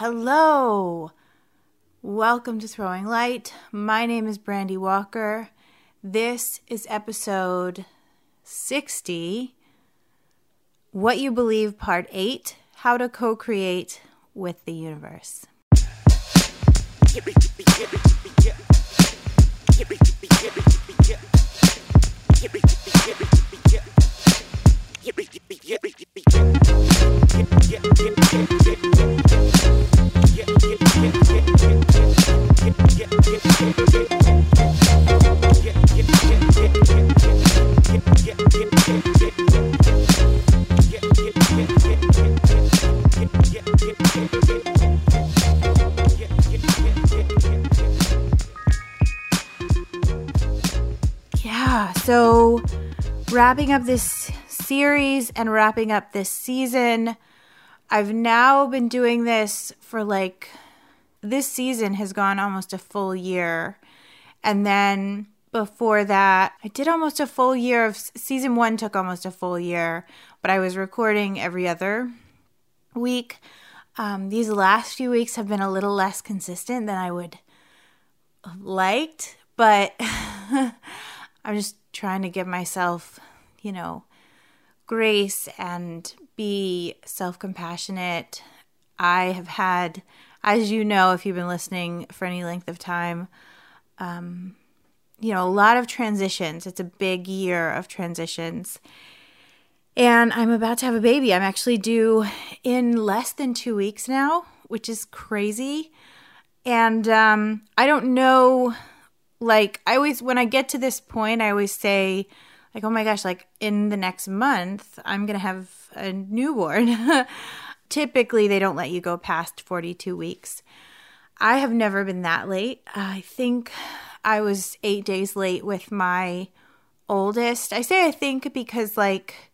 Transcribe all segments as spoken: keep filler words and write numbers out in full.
Hello. Welcome to Throwing Light. My name is Brandy Walker. This is episode sixty, What You Believe, Part eight, How to Co-Create with the Universe. Yeah, so wrapping up this series and wrapping up this season. I've now been doing this for like, this season has gone almost a full year. And then before that, I did almost a full year of, season one took almost a full year, but I was recording every other week. Um, these last few weeks have been a little less consistent than I would have liked, but I'm just trying to give myself, you know, grace and be self-compassionate. I have had, as you know, if you've been listening for any length of time, um, you know, a lot of transitions. It's a big year of transitions. And I'm about to have a baby. I'm actually due in less than two weeks now, which is crazy. And um, I don't know, like, I always, when I get to this point, I always say, like, oh my gosh, like, in the next month, I'm going to have a newborn. Typically, they don't let you go past forty-two weeks. I have never been that late. I think I was eight days late with my oldest. I say I think because, like,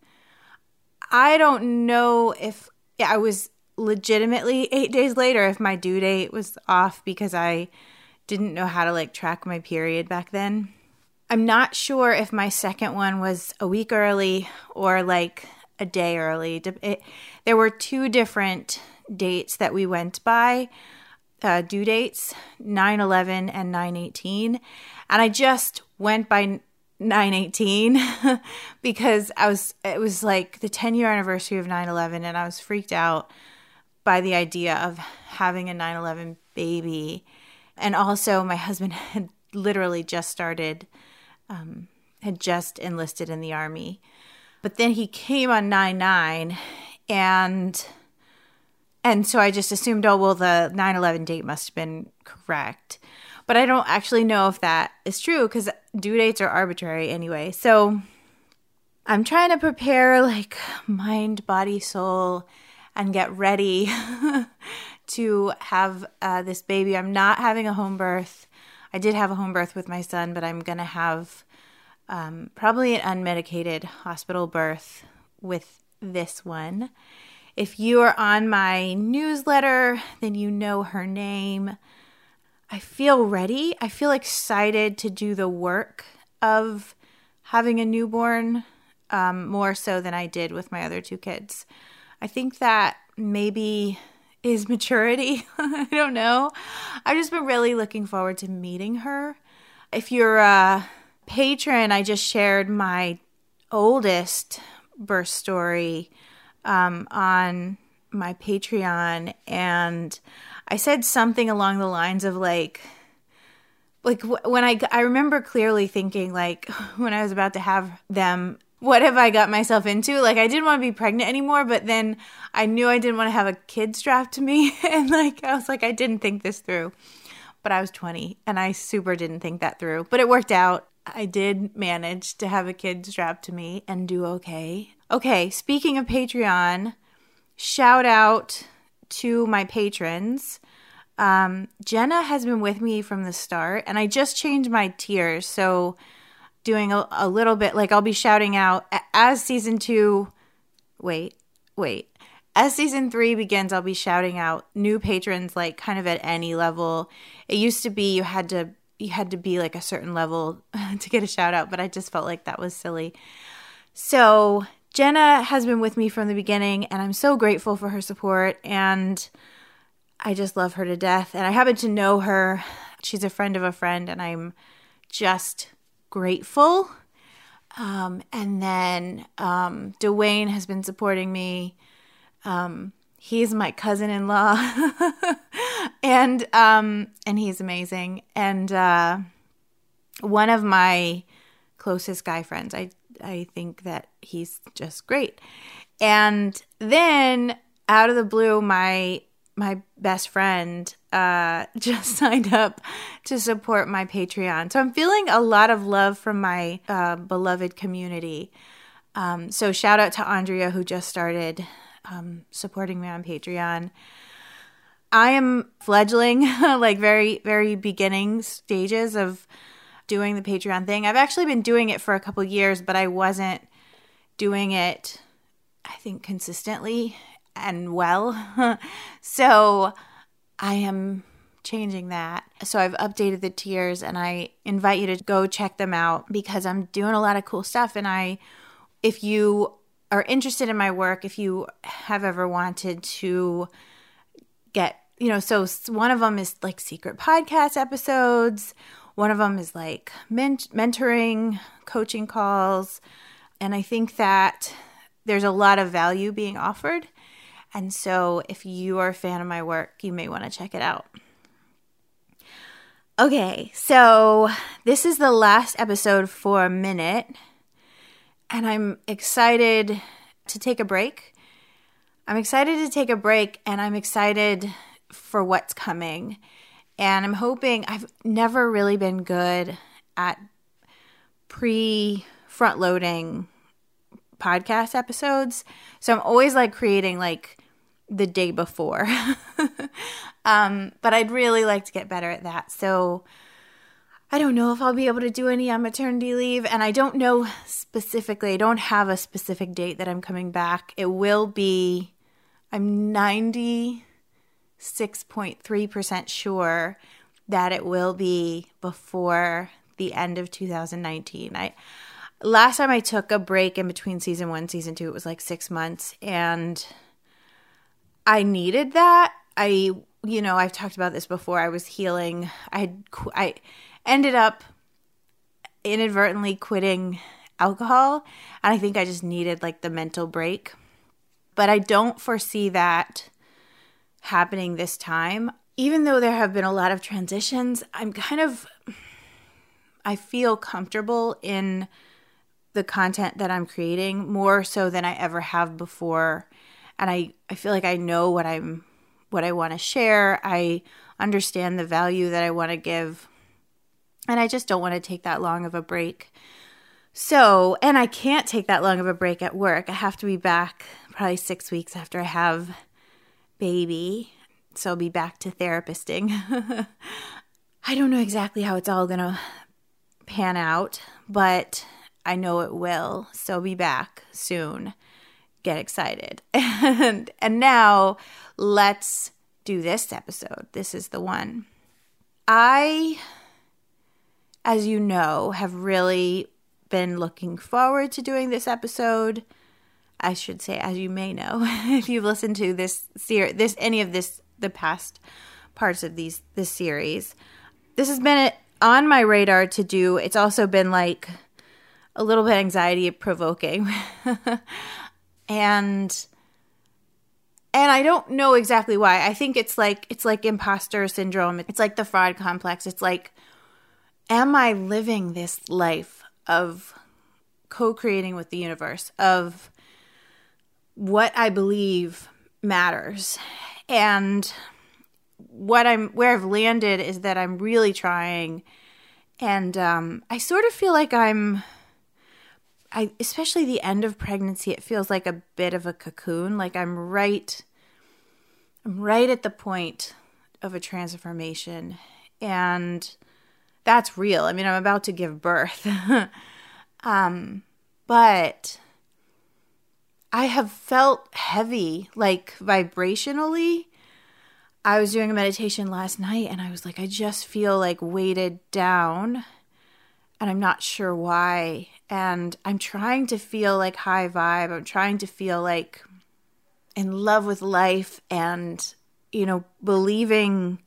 I don't know if I was legitimately eight days late or if my due date was off because I didn't know how to, like, track my period back then. I'm not sure if my second one was a week early or, like, a day early. It, there were two different dates that we went by, uh, due dates, nine eleven and nine eighteen. And I just went by nine eighteen because I was, it was like the ten year anniversary of nine eleven, and I was freaked out by the idea of having a nine eleven baby. And also my husband had literally just started, um, had just enlisted in the Army. But then he came on nine nine, and and so I just assumed, oh, well, the nine eleven date must have been correct. But I don't actually know if that is true because due dates are arbitrary anyway. So I'm trying to prepare, like, mind, body, soul, and get ready to have uh, this baby. I'm not having a home birth. I did have a home birth with my son, but I'm going to have um, probably an unmedicated hospital birth with this one. If you are on my newsletter, then you know her name. I feel ready. I feel excited to do the work of having a newborn, um, more so than I did with my other two kids. I think that maybe is maturity. I don't know. I've just been really looking forward to meeting her. If you're a patron, I just shared my oldest birth story um, on my Patreon, and I said something along the lines of like, like when I, I remember clearly thinking, like, when I was about to have them, what have I got myself into? Like, I didn't want to be pregnant anymore, but then I knew I didn't want to have a kid strapped to me. And like, I was like, I didn't think this through. But I was twenty and I super didn't think that through. But it worked out. I did manage to have a kid strapped to me and do okay. Okay, speaking of Patreon, shout out to my patrons. Um, Jenna has been with me from the start, and I just changed my tiers. So doing a, a little bit, like, I'll be shouting out as season two, wait, wait. As season three begins, I'll be shouting out new patrons, like, kind of at any level. It used to be you had to you had to be like a certain level to get a shout out, but I just felt like that was silly. So Jenna has been with me from the beginning, and I'm so grateful for her support. And I just love her to death. And I happen to know her. She's a friend of a friend, and I'm just grateful. Um, and then um, Dwayne has been supporting me. Um, he's my cousin-in-law, and um, and he's amazing. And uh, one of my closest guy friends. I I think that he's just great. And then out of the blue, my my best friend uh, just signed up to support my Patreon. So I'm feeling a lot of love from my uh, beloved community. Um, so shout out to Andrea, who just started um, supporting me on Patreon. I am fledgling, like very, very beginning stages of doing the Patreon thing. I've actually been doing it for a couple years, but I wasn't doing it, I think, consistently and well. So I am changing that. So I've updated the tiers, and I invite you to go check them out because I'm doing a lot of cool stuff. And I, if you are interested in my work, if you have ever wanted to get, you know, so one of them is like secret podcast episodes. One of them is like ment- mentoring, coaching calls. And I think that there's a lot of value being offered. And so if you are a fan of my work, you may want to check it out. Okay, so this is the last episode for a minute. And I'm excited to take a break. I'm excited to take a break, and I'm excited for what's coming. And I'm hoping, I've never really been good at pre-front loading podcast episodes. So I'm always like creating like the day before. um, but I'd really like to get better at that. So I don't know if I'll be able to do any on maternity leave. And I don't know specifically, I don't have a specific date that I'm coming back. It will be, I'm ninety-six point three percent sure that it will be before the end of two thousand nineteen. I last time I took a break in between season one and season two, it was like six months. And I needed that. I, you know, I've talked about this before. I was healing. I had, I ended up inadvertently quitting alcohol. And I think I just needed like the mental break. But I don't foresee that happening this time. Even though there have been a lot of transitions, I'm kind of, I feel comfortable in the content that I'm creating more so than I ever have before. And I, I feel like I know what I'm, what I want to share. I understand the value that I want to give. And I just don't want to take that long of a break. So, and I can't take that long of a break at work. I have to be back probably six weeks after I have baby. So I'll be back to therapisting. I don't know exactly how it's all going to pan out, but I know it will. So I'll be back soon. Get excited. And, and now let's do this episode. This is the one. I, as you know, have really been looking forward to doing this episode. I should say, as you may know, if you've listened to this series, this any of this, the past parts of these this series, this has been on my radar to do. It's also been like a little bit anxiety provoking, and and I don't know exactly why. I think it's like it's like imposter syndrome. It's like the fraud complex. It's like, am I living this life of co-creating with the universe, of what I believe matters? And what I'm, where I've landed is that I'm really trying. And um, I sort of feel like I'm, I, especially the end of pregnancy, it feels like a bit of a cocoon. Like I'm right, I'm right at the point of a transformation. And that's real. I mean, I'm about to give birth. um, but I have felt heavy, like vibrationally. I was doing a meditation last night and I was like, I just feel like weighted down and I'm not sure why. And I'm trying to feel like high vibe. I'm trying to feel like in love with life and you know, believing,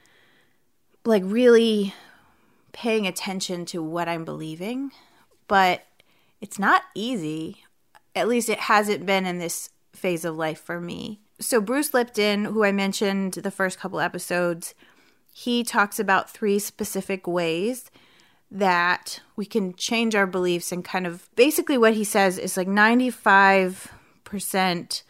like really paying attention to what I'm believing. But it's not easy. At least it hasn't been in this phase of life for me. So Bruce Lipton, who I mentioned the first couple episodes, he talks about three specific ways that we can change our beliefs, and kind of basically what he says is like ninety-five percent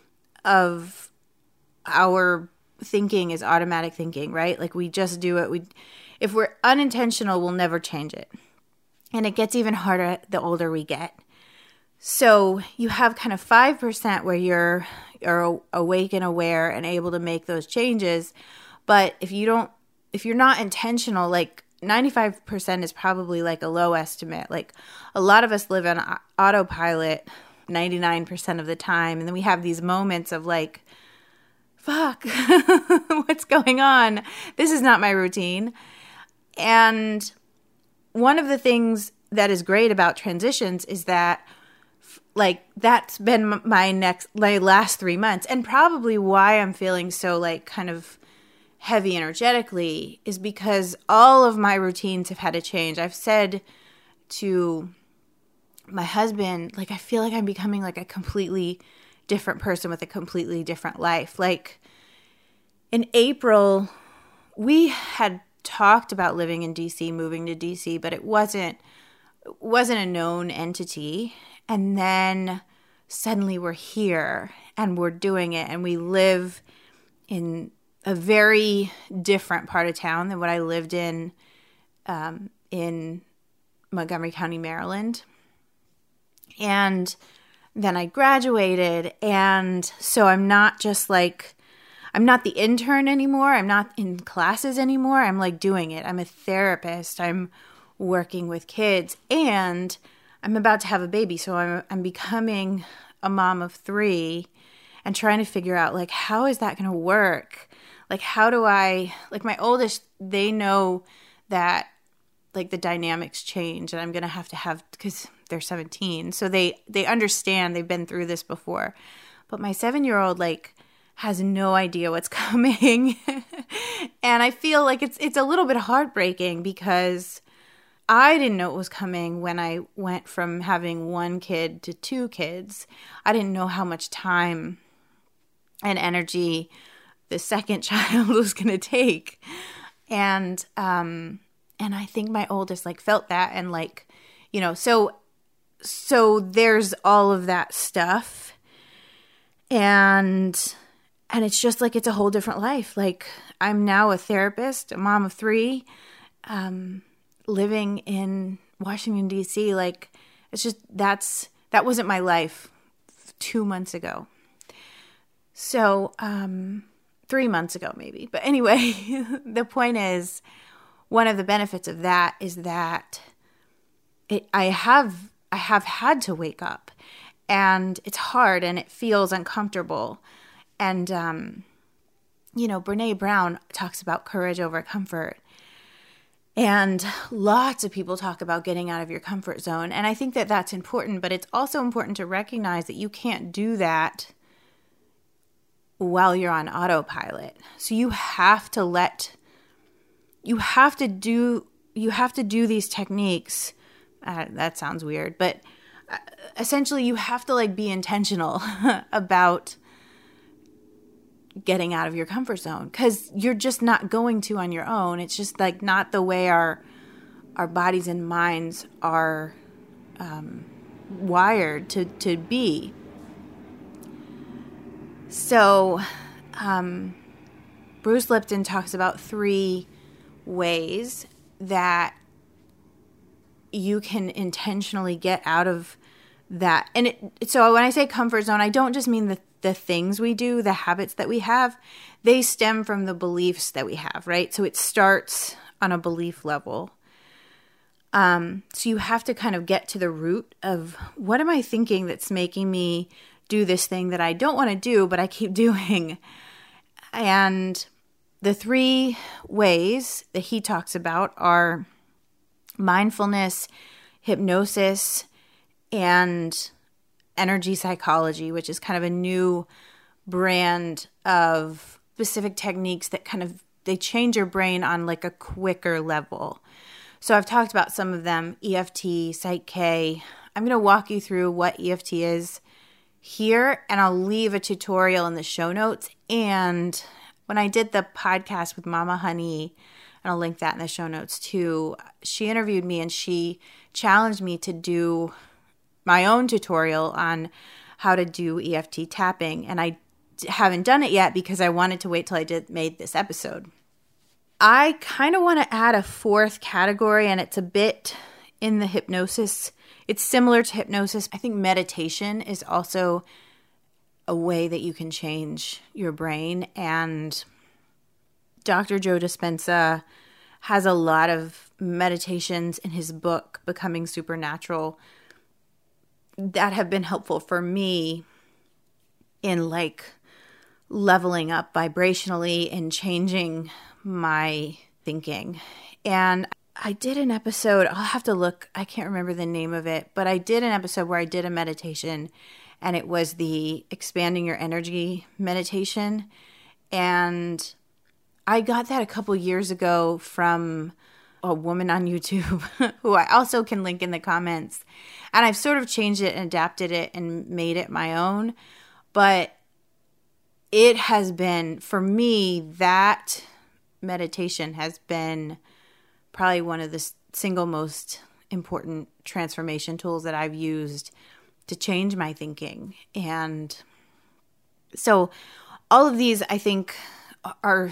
of our thinking is automatic thinking, right? Like we just do it. We, if we're unintentional, we'll never change it. And it gets even harder the older we get. So you have kind of five percent where you're, you're awake and aware and able to make those changes. But if you don't, if you're not intentional, like ninety-five percent is probably like a low estimate. Like a lot of us live on autopilot ninety-nine percent of the time. And then we have these moments of like, fuck, what's going on? This is not my routine. And one of the things that is great about transitions is that like that's been my next, my last three months. And probably why I'm feeling so like kind of heavy energetically is because all of my routines have had to change. I've said to my husband, like, I feel like I'm becoming like a completely different person with a completely different life. Like in April, we had talked about living in D C, moving to D C, but it wasn't, it wasn't a known entity. And then suddenly we're here and we're doing it, and we live in a very different part of town than what I lived in um, in Montgomery County, Maryland. And then I graduated, and so I'm not just like, I'm not the intern anymore. I'm not in classes anymore. I'm like doing it. I'm a therapist. I'm working with kids, and I'm about to have a baby. So I'm I'm becoming a mom of three and trying to figure out like, how is that going to work? Like, how do I, like my oldest, they know that like the dynamics change, and I'm going to have to have, because they're seventeen. So they, they understand, they've been through this before. But my seven-year-old like has no idea what's coming. And I feel like it's it's a little bit heartbreaking because I didn't know it was coming when I went from having one kid to two kids. I didn't know how much time and energy the second child was going to take. And um and I think my oldest like felt that, and like, you know, so so there's all of that stuff. And and it's just like, it's a whole different life. Like I'm now a therapist, a mom of three, um living in Washington, D C. Like it's just, that's, that wasn't my life two months ago. So, um, three months ago maybe. But anyway, the point is, one of the benefits of that is that it, I have, I have had to wake up, and it's hard and it feels uncomfortable. And, um, you know, Brene Brown talks about courage over comfort. And lots of people talk about getting out of your comfort zone. And I think that that's important, but it's also important to recognize that you can't do that while you're on autopilot. So you have to let, you have to do, you have to do these techniques. Uh, that sounds weird, but essentially you have to like be intentional about getting out of your comfort zone, because you're just not going to on your own. It's just like not the way our our bodies and minds are um, wired to to be. So um, Bruce Lipton talks about three ways that you can intentionally get out of that. And it, so when I say comfort zone, I don't just mean the the things we do, the habits that we have. They stem from the beliefs that we have, right? So it starts on a belief level. Um, so you have to kind of get to the root of, what am I thinking that's making me do this thing that I don't want to do, but I keep doing? And the three ways that he talks about are mindfulness, hypnosis, and energy psychology, which is kind of a new brand of specific techniques that kind of, they change your brain on like a quicker level. So I've talked about some of them, E F T, Psych-K. I'm going to walk you through what E F T is here, and I'll leave a tutorial in the show notes. And when I did the podcast with Mama Honey, and I'll link that in the show notes too, she interviewed me and she challenged me to do my own tutorial on how to do E F T tapping. And I haven't done it yet because I wanted to wait till I did made this episode. I kind of want to add a fourth category, and it's a bit in the hypnosis. It's similar to hypnosis. I think meditation is also a way that you can change your brain. And Doctor Joe Dispenza has a lot of meditations in his book, Becoming Supernatural, that have been helpful for me in like leveling up vibrationally and changing my thinking. And I did an episode, I'll have to look, I can't remember the name of it, but I did an episode where I did a meditation, and it was the expanding your energy meditation. And I got that a couple years ago from a woman on YouTube who I also can link in the comments. And I've sort of changed it and adapted it and made it my own. But it has been, for me, that meditation has been probably one of the single most important transformation tools that I've used to change my thinking. And so all of these, I think, are,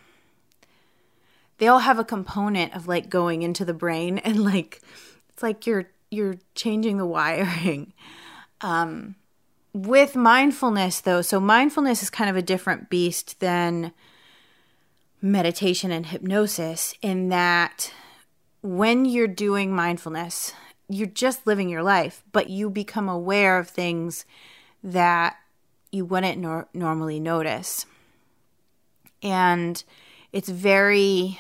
they all have a component of like going into the brain, and like, it's like you're, you're changing the wiring. Um, with mindfulness though, so mindfulness is kind of a different beast than meditation and hypnosis, in that when you're doing mindfulness, you're just living your life, but you become aware of things that you wouldn't nor- normally notice. And it's very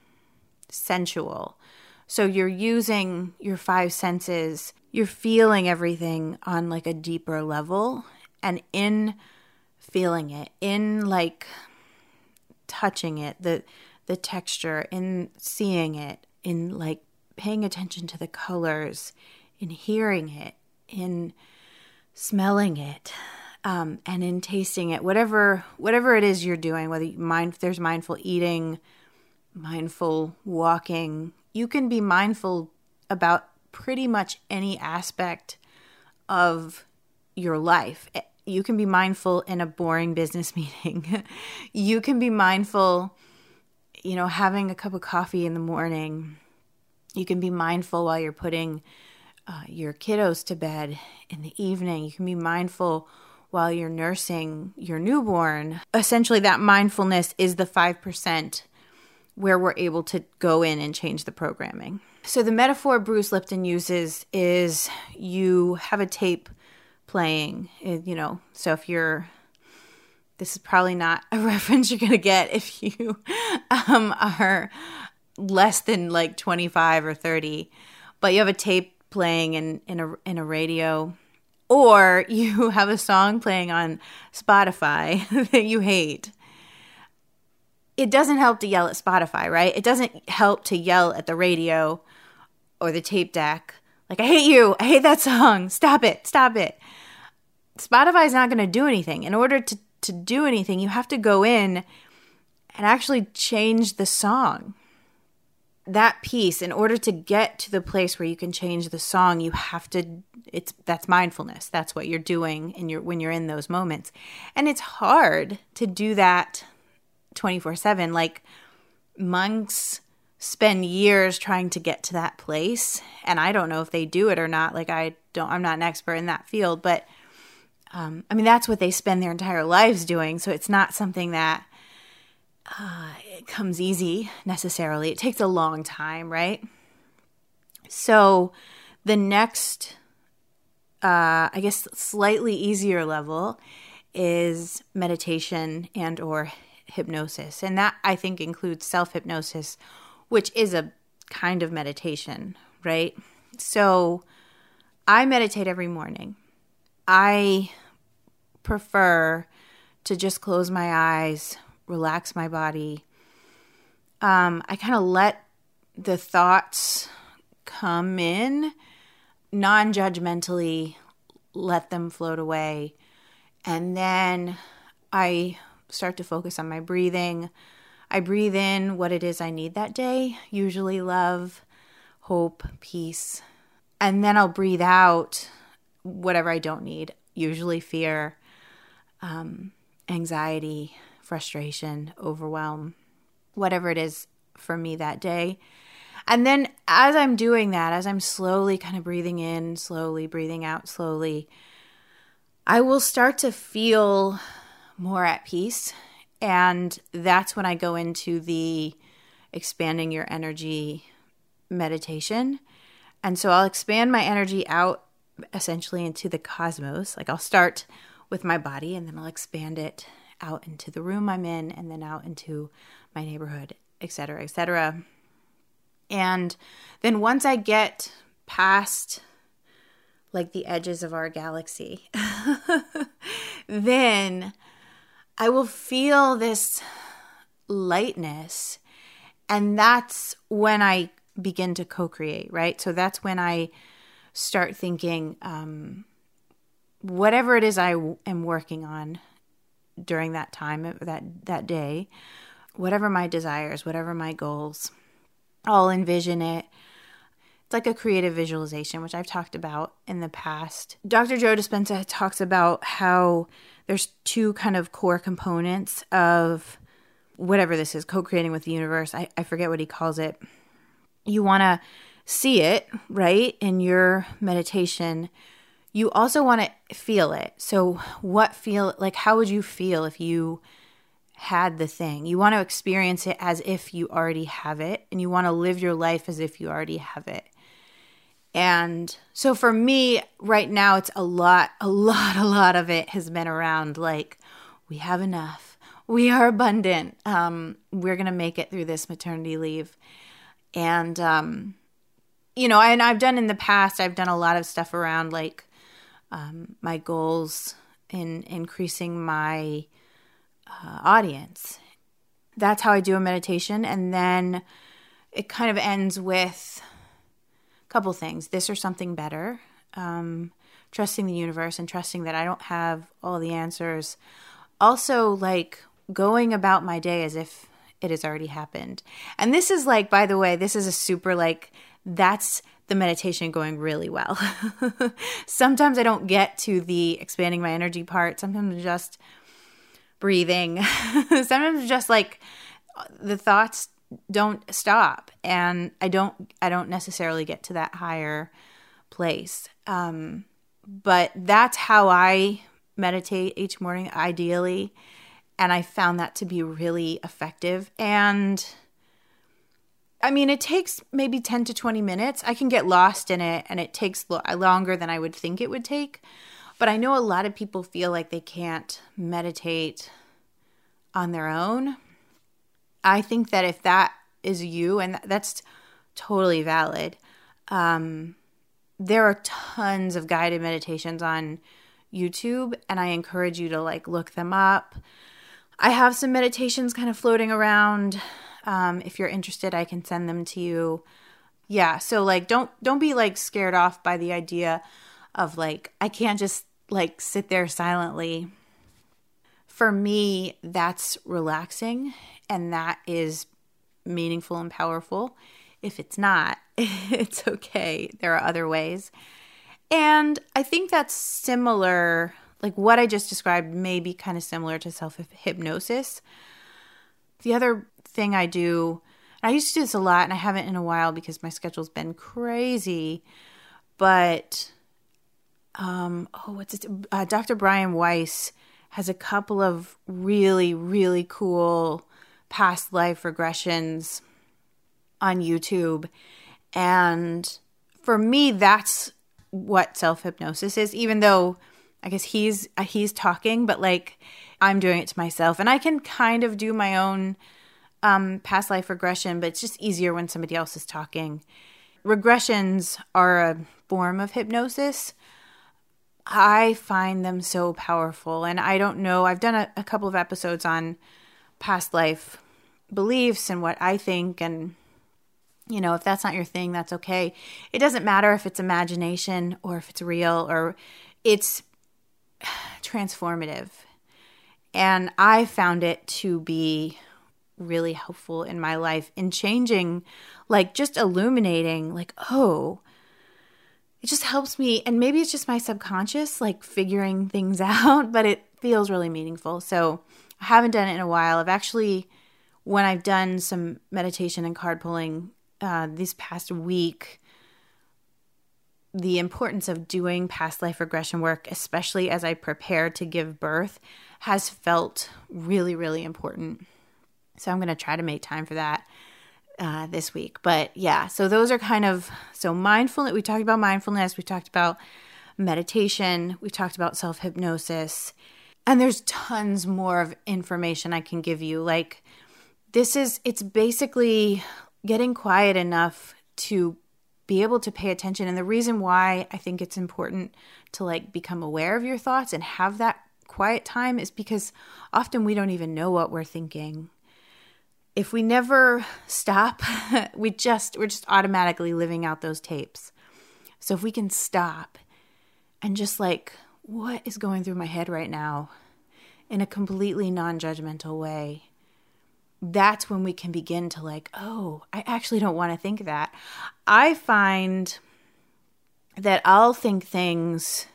sensual. So you're using your five senses, you're feeling everything on like a deeper level, and in feeling it, in like touching it, the the texture, in seeing it, in like paying attention to the colors, in hearing it, in smelling it, um, and in tasting it, whatever whatever it is you're doing, whether you mind, there's mindful eating, mindful walking, you can be mindful about pretty much any aspect of your life. You can be mindful in a boring business meeting. You can be mindful, you know, having a cup of coffee in the morning. You can be mindful while you're putting uh, your kiddos to bed in the evening. You can be mindful while you're nursing your newborn. Essentially, that mindfulness is the five percent where we're able to go in and change the programming. So the metaphor Bruce Lipton uses is you have a tape playing, you know, so if you're, this is probably not a reference you're going to get if you um, are less than like twenty-five or thirty, but you have a tape playing in, in a in a radio, or you have a song playing on Spotify that you hate. It doesn't help to yell at Spotify, right? It doesn't help to yell at the radio or the tape deck, like, I hate you, I hate that song, stop it, stop it. Spotify is not going to do anything. In order to, to do anything, you have to go in and actually change the song. That piece, in order to get to the place where you can change the song, you have to, it's, that's mindfulness. That's what you're doing in your, when you're in those moments. And it's hard to do that twenty-four seven. Like, monks spend years trying to get to that place, and I don't know if they do it or not. Like, I don't, I'm not an expert in that field, but um, I mean, that's what they spend their entire lives doing. So it's not something that uh, it comes easy necessarily. It takes a long time, right? So the next, uh, I guess, slightly easier level is meditation and or hypnosis. And that, I think, includes self-hypnosis, which is a kind of meditation, right? So I meditate every morning. I prefer to just close my eyes, relax my body. Um, I kind of let the thoughts come in, non-judgmentally, let them float away. And then I start to focus on my breathing. I breathe in what it is I need that day, usually love, hope, peace. And then I'll breathe out whatever I don't need, usually fear, um, anxiety, frustration, overwhelm, whatever it is for me that day. And then as I'm doing that, as I'm slowly kind of breathing in, slowly breathing out, slowly, I will start to feel more at peace. And that's when I go into the expanding your energy meditation. And so I'll expand my energy out essentially into the cosmos. Like I'll start with my body and then I'll expand it out into the room I'm in and then out into my neighborhood, et cetera, et cetera. And then once I get past like the edges of our galaxy, then I will feel this lightness. And that's when I begin to co-create, right? So that's when I start thinking, um, whatever it is I w- am working on during that time, that, that day, whatever my desires, whatever my goals, I'll envision it. It's like a creative visualization, which I've talked about in the past. Doctor Joe Dispenza talks about how there's two kind of core components of whatever this is, co-creating with the universe. I, I forget what he calls it. You want to see it, right, in your meditation. You also want to feel it. So what feel, like how would you feel if you had the thing? You want to experience it as if you already have it, and you want to live your life as if you already have it. And so for me right now, it's a lot, a lot, a lot of it has been around like, we have enough, we are abundant, um, we're going to make it through this maternity leave. And, um, you know, and I've done in the past, I've done a lot of stuff around like um, my goals in increasing my uh, audience. That's how I do a meditation. And then it kind of ends with couple things, this or something better, um, trusting the universe and trusting that I don't have all the answers. Also, like going about my day as if it has already happened. And this is like, by the way, this is a super like, that's the meditation going really well. Sometimes I don't get to the expanding my energy part. Sometimes I'm just breathing. Sometimes just like the thoughts don't stop, and I don't I don't necessarily get to that higher place. Um, but that's how I meditate each morning, ideally, and I found that to be really effective. And I mean, it takes maybe ten to twenty minutes. I can get lost in it, and it takes lo- longer than I would think it would take. But I know a lot of people feel like they can't meditate on their own. I think that if that is you, and that's totally valid, um, there are tons of guided meditations on YouTube, and I encourage you to like look them up. I have some meditations kind of floating around. Um, if you're interested, I can send them to you. Yeah, so like don't don't be like scared off by the idea of like, I can't just like sit there silently. For me, that's relaxing, and that is meaningful and powerful. If it's not, it's okay. There are other ways. And I think that's similar, like what I just described may be kind of similar to self-hypnosis. The other thing I do, and I used to do this a lot, and I haven't in a while because my schedule's been crazy, but um, oh, what's it? Uh, Doctor Brian Weiss has a couple of really, really cool past life regressions on YouTube. And for me, that's what self-hypnosis is, even though I guess he's he's talking, but like I'm doing it to myself. And I can kind of do my own um, past life regression, but it's just easier when somebody else is talking. Regressions are a form of hypnosis. I find them so powerful. And I don't know, I've done a, a couple of episodes on past life beliefs and what I think. And, you know, if that's not your thing, that's okay. It doesn't matter if it's imagination or if it's real, or it's transformative. And I found it to be really helpful in my life in changing, like just illuminating, like, oh, it just helps me. And maybe it's just my subconscious, like figuring things out, but it feels really meaningful. So I haven't done it in a while. I've actually, when I've done some meditation and card pulling uh, this past week, the importance of doing past life regression work, especially as I prepare to give birth, has felt really, really important. So I'm going to try to make time for that uh, this week. But yeah, so those are kind of, so mindfulness, we talked about mindfulness, we talked about meditation, we talked about self-hypnosis, and there's tons more of information I can give you. Like this is, it's basically getting quiet enough to be able to pay attention. And the reason why I think it's important to like become aware of your thoughts and have that quiet time is because often we don't even know what we're thinking. If we never stop, we just, we're just automatically living out those tapes. So if we can stop and just like, what is going through my head right now in a completely non-judgmental way, that's when we can begin to like, oh, I actually don't want to think that. I find that I'll think things,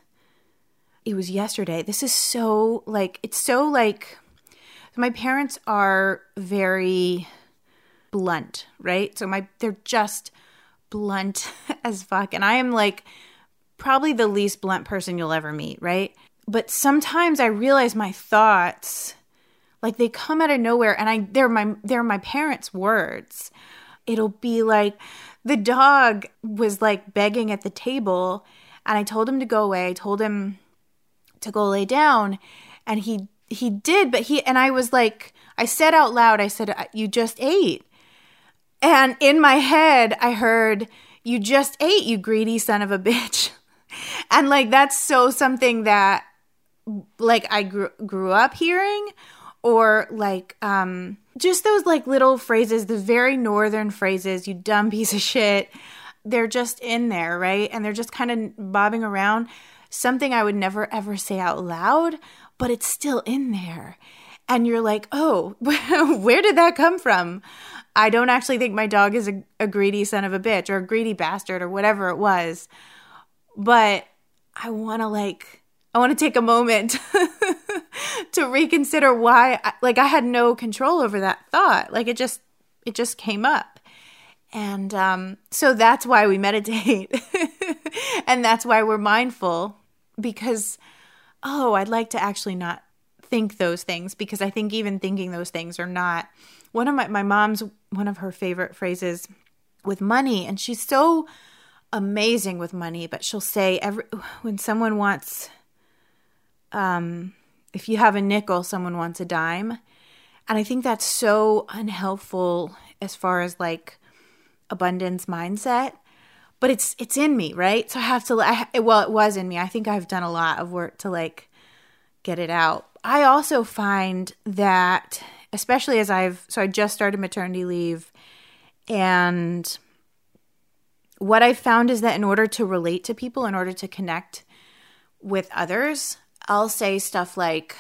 it was yesterday. This is so like, it's so like, my parents are very blunt, right? So my, they're just blunt as fuck. And I am like probably the least blunt person you'll ever meet, right? But sometimes I realize my thoughts, like they come out of nowhere, and I they're my they're my parents' words. It'll be like the dog was like begging at the table, and I told him to go away. I told him to go lay down, and he he did, but he and I was like, I said out loud, I said, "You just ate." And in my head, I heard, "You just ate, you greedy son of a bitch." And like that's so something that like I grew grew up hearing. Or like um, just those like little phrases, the very northern phrases, you dumb piece of shit. They're just in there, right? And they're just kind of bobbing around. Something I would never ever say out loud, but it's still in there. And you're like, oh, where did that come from? I don't actually think my dog is a, a greedy son of a bitch or a greedy bastard or whatever it was. But I want to like, I want to take a moment to reconsider why, like I had no control over that thought. Like it just, it just came up. And um, so that's why we meditate. And that's why we're mindful, because, oh, I'd like to actually not think those things, because I think even thinking those things are not, one of my, my mom's, one of her favorite phrases with money, and she's so amazing with money, but she'll say every, when someone wants, um, if you have a nickel, someone wants a dime. And I think that's so unhelpful as far as like abundance mindset, but it's, it's in me, right? So I have to, I, well, it was in me. I think I've done a lot of work to like get it out. I also find that, especially as I've, so I just started maternity leave, and what I found is that in order to relate to people, in order to connect with others, I'll say stuff like,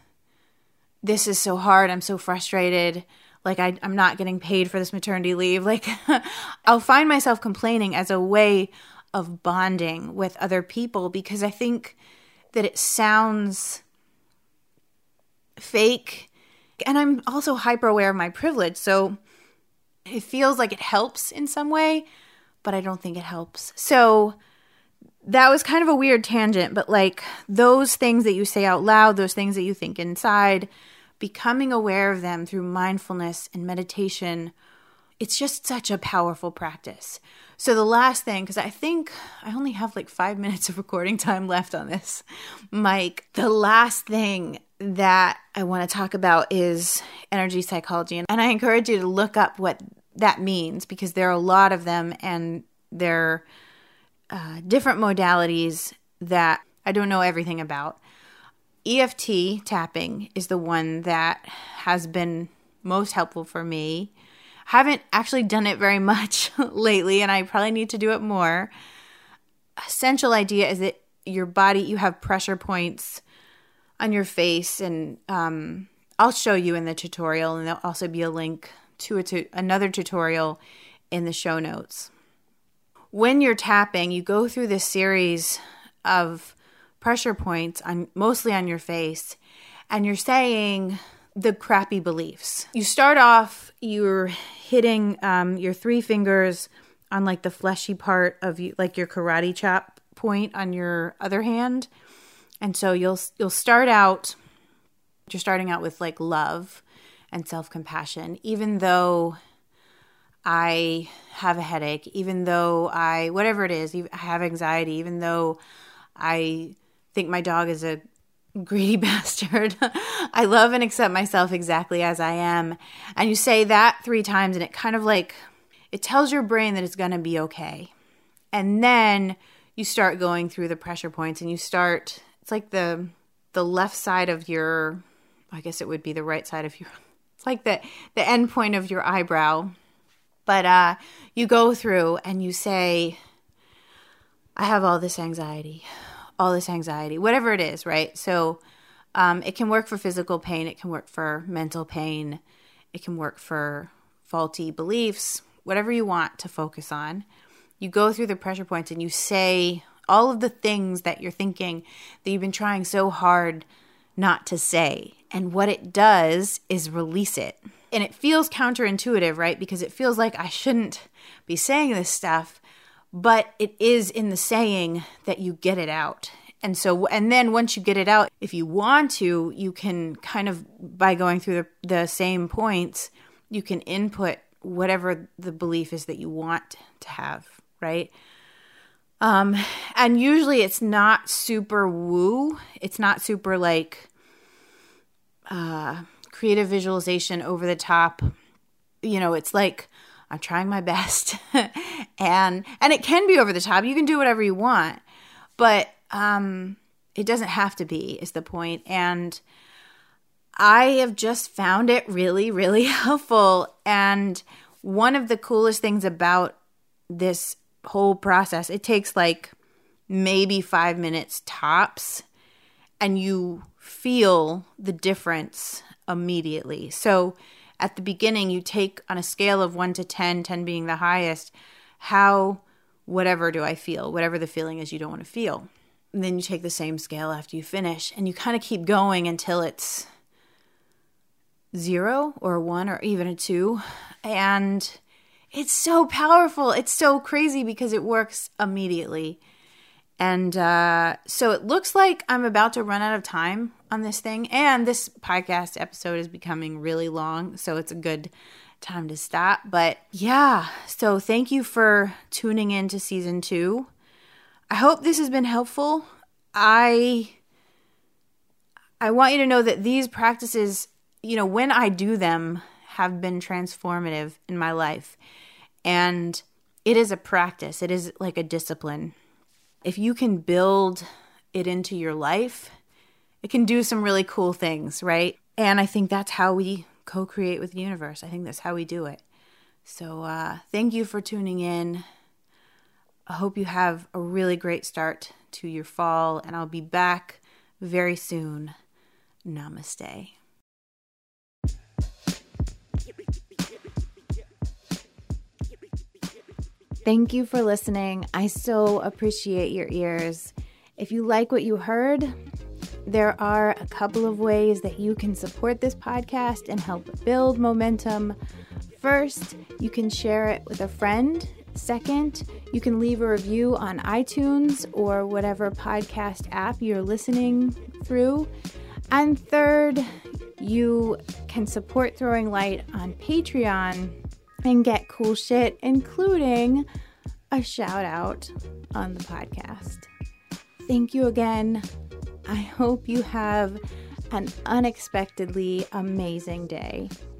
this is so hard, I'm so frustrated, like I, I'm not getting paid for this maternity leave. Like I'll find myself complaining as a way of bonding with other people, because I think that it sounds fake. And I'm also hyper aware of my privilege. So it feels like it helps in some way, but I don't think it helps. So that was kind of a weird tangent, but like those things that you say out loud, those things that you think inside, becoming aware of them through mindfulness and meditation, it's just such a powerful practice. So the last thing, because I think I only have like five minutes of recording time left on this, Mike, the last thing that I want to talk about is energy psychology. And I encourage you to look up what that means, because there are a lot of them, and they're uh, different modalities that I don't know everything about. E F T tapping is the one that has been most helpful for me. Haven't actually done it very much lately, and I probably need to do it more. Essential idea is that your body, you have pressure points on your face, and um, I'll show you in the tutorial, and there'll also be a link to, a to another tutorial in the show notes. When you're tapping, you go through this series of pressure points on mostly on your face, and you're saying the crappy beliefs. You start off, you're hitting um, your three fingers on like the fleshy part of you, like your karate chop point on your other hand. And so you'll you'll start out, you're starting out with like love and self-compassion. Even though I have a headache, even though I, whatever it is, I have anxiety, even though I think my dog is a greedy bastard, I love and accept myself exactly as I am. And you say that three times, and it kind of like, it tells your brain that it's going to be okay. And then you start going through the pressure points, and you start, it's like the the left side of your, I guess it would be the right side of your, it's like the, the end point of your eyebrow. But uh, you go through and you say, I have all this anxiety, all this anxiety, whatever it is, right? So um, it can work for physical pain. It can work for mental pain. It can work for faulty beliefs, whatever you want to focus on. You go through the pressure points and you say all of the things that you're thinking that you've been trying so hard not to say. And what it does is release it. And it feels counterintuitive, right? Because it feels like I shouldn't be saying this stuff, but it is in the saying that you get it out. And so, and then once you get it out, if you want to, you can kind of, by going through the, the same points, you can input whatever the belief is that you want to have, right? Um, and usually it's not super woo. It's not super like uh, creative visualization over the top. You know, it's like, I'm trying my best. and and it can be over the top. You can do whatever you want. But um, it doesn't have to be, is the point. And I have just found it really, really helpful. And one of the coolest things about this whole process, it takes like maybe five minutes tops, and you feel the difference immediately. So at the beginning, you take on a scale of one to ten, ten being the highest, how, whatever do I feel, whatever the feeling is you don't want to feel. And then you take the same scale after you finish, and you kind of keep going until it's zero or one or even a two. And it's so powerful. It's so crazy because it works immediately. And uh, so it looks like I'm about to run out of time on this thing. And this podcast episode is becoming really long, so it's a good time to stop. But yeah, so thank you for tuning in to season two. I hope this has been helpful. I I want you to know that these practices, you know, when I do them, have been transformative in my life. And it is a practice. It is like a discipline. If you can build it into your life, it can do some really cool things, right? And I think that's how we co-create with the universe. I think that's how we do it. So uh, thank you for tuning in. I hope you have a really great start to your fall, and I'll be back very soon. Namaste. Thank you for listening. I so appreciate your ears. If you like what you heard, there are a couple of ways that you can support this podcast and help build momentum. First, you can share it with a friend. Second, you can leave a review on iTunes or whatever podcast app you're listening through. And third, you can support Throwing Light on Patreon and get cool shit, including a shout out on the podcast. Thank you again. I hope you have an unexpectedly amazing day.